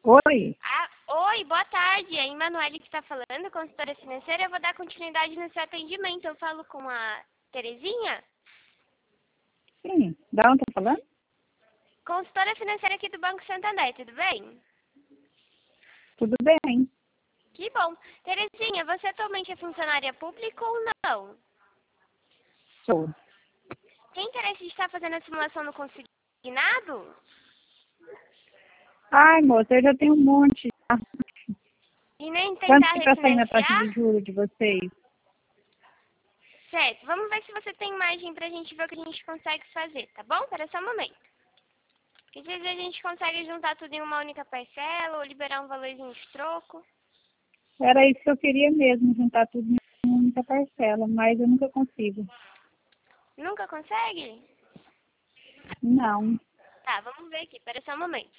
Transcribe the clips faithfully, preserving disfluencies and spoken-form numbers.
Oi, Ah, oi, boa tarde. É a Emanuele que está falando, consultora financeira. Eu vou dar continuidade no seu atendimento. Eu falo com a Terezinha, sim, da onde tá falando? consultora financeira aqui do Banco Santander, tudo bem? Tudo bem, Que bom. Terezinha, você atualmente é funcionária pública ou não? sou. Tem interesse de estar fazendo a simulação no consignado? Ai, moça, eu já tenho um monte. já. E nem Quanto tentar que tá saindo a taxa refinanciar? de juros de vocês? Certo, vamos ver se você tem margem pra gente ver o que a gente consegue fazer, tá bom? Espera só um momento. Porque às vezes a gente consegue juntar tudo em uma única parcela ou liberar um valorzinho de troco. Era isso que eu queria mesmo, juntar tudo em uma única parcela, mas eu nunca consigo. Nunca consegue? Não. Tá, vamos ver aqui, espera só um momento.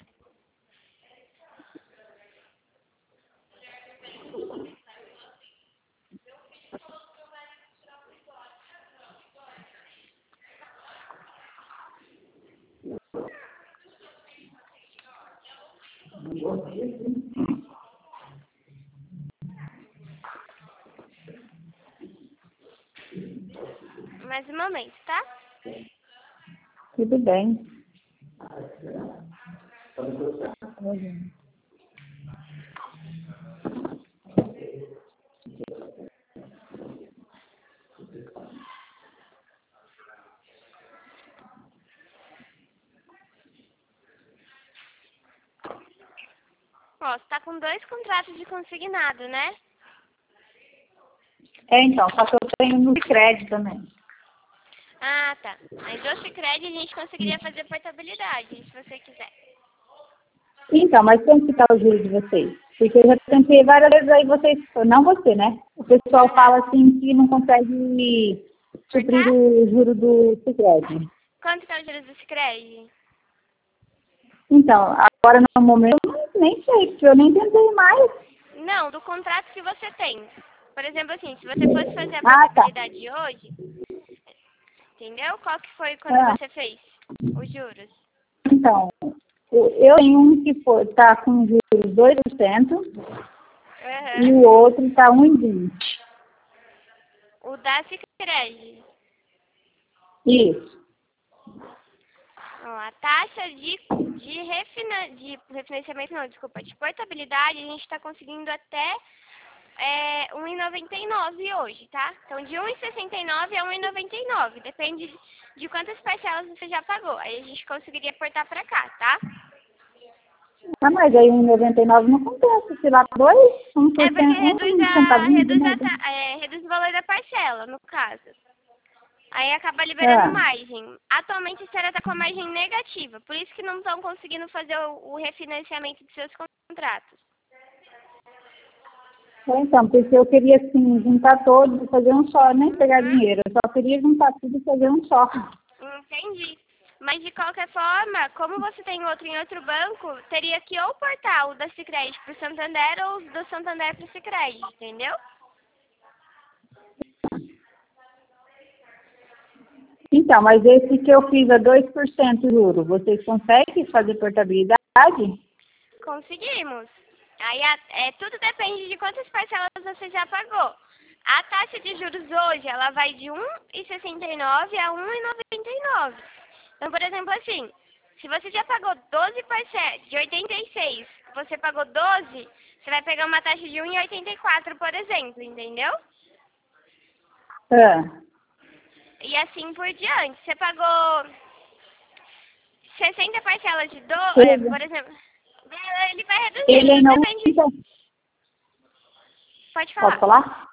Mais um momento, tá? Tudo bem. Ó, você tá com dois contratos de consignado, né? É, então, só que eu tenho no crédito também. Ah, tá. Mas do Sicredi a gente conseguiria fazer portabilidade, se você quiser. Então, mas quanto que tá o juro de vocês? Porque eu já tentei várias vezes aí vocês, não você, né? O pessoal fala assim que não consegue suprir Cortar? o juro do Sicredi. Quanto tá o juros do Sicredi? Então, agora no momento eu nem sei, porque eu nem tentei mais. Não, do contrato que você tem. Por exemplo, assim, se você fosse fazer a Ah, tá. portabilidade hoje, entendeu? Qual que foi quando Ah, você fez os juros? então, eu eu tenho um que está com juros dois por cento e Aham. o outro está um vírgula vinte. O da Sicredi. Isso. Ó, a taxa de, de, refina, de refinanciamento, não, desculpa, de portabilidade, a gente está conseguindo até é, um vírgula noventa e nove hoje, tá? Então, de um vírgula sessenta e nove a um vírgula noventa e nove, depende de, de quantas parcelas você já pagou. Aí a gente conseguiria portar para cá, tá? Ah, mas aí um noventa e nove não compensa. Se lá dois, um por É porque cento, reduz, um a, centavinho de reduz, a, nada. ta- é, reduz o valor da parcela, no caso. Aí acaba liberando Ah, margem. Atualmente a senhora está com a margem negativa, por isso que não estão conseguindo fazer o, o refinanciamento de seus contratos. é, então, porque eu queria assim, juntar todos e fazer um só, nem pegar Uhum, dinheiro. Eu só queria juntar tudo e fazer um só. entendi. Mas de qualquer forma, como você tem outro em outro banco, teria que ou portar o da Sicredi para o Santander ou o do Santander para o Sicredi, entendeu? Então, mas esse que eu fiz a dois por cento juro, vocês conseguem fazer portabilidade? Conseguimos. Aí a- é, tudo depende de quantas parcelas você já pagou. A taxa de juros hoje, ela vai de um vírgula sessenta e nove a um vírgula noventa e nove. Então, por exemplo, assim, se você já pagou doze parcelas de oitenta e seis, você pagou doze, você vai pegar uma taxa de um vírgula oitenta e quatro, por exemplo, entendeu? Ah, E assim por diante. Você pagou sessenta parcelas de doze, é, ele, por exemplo, ele vai reduzindo, ele tudo não. depende. Pode Pode falar. falar?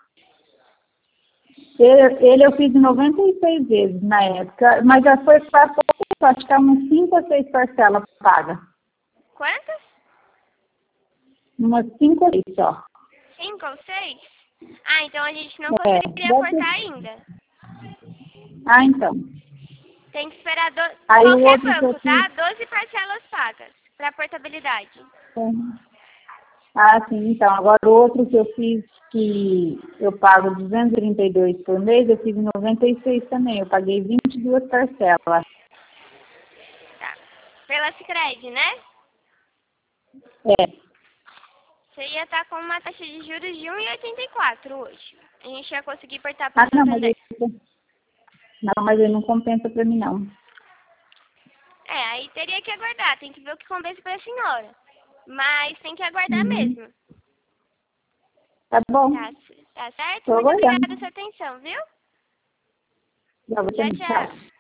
Ele, ele eu fiz noventa e seis vezes na época, mas já foi para pouco, acho que é umas cinco ou seis parcelas pagas. Quantas? Umas cinco ou seis só. Cinco ou seis? Ah, então a gente não É, conseguiria deve cortar ser. ainda. Ah, então. Tem que esperar do... Aí o qualquer outro que eu banco, fiz. tá? Doze parcelas pagas para portabilidade. Uhum. Ah, sim, então. Agora o outro que eu fiz, que eu pago duzentos e trinta e dois por mês, eu fiz em noventa e seis também. Eu paguei vinte e duas parcelas. Tá. Pela Sicredi, né? É. Você ia estar com uma taxa de juros de um vírgula oitenta e quatro hoje. A gente ia conseguir apertar para Ah, o não, mas Santander. aí, não, mas aí não compensa para mim, não. É, aí teria que aguardar. Tem que ver o que compensa para a senhora. Mas tem que aguardar Uhum. mesmo. Tá bom, Tá, tá certo? tô Muito obrigada aguardando. pela sua atenção, viu? Já vou Tchau, ter tchau.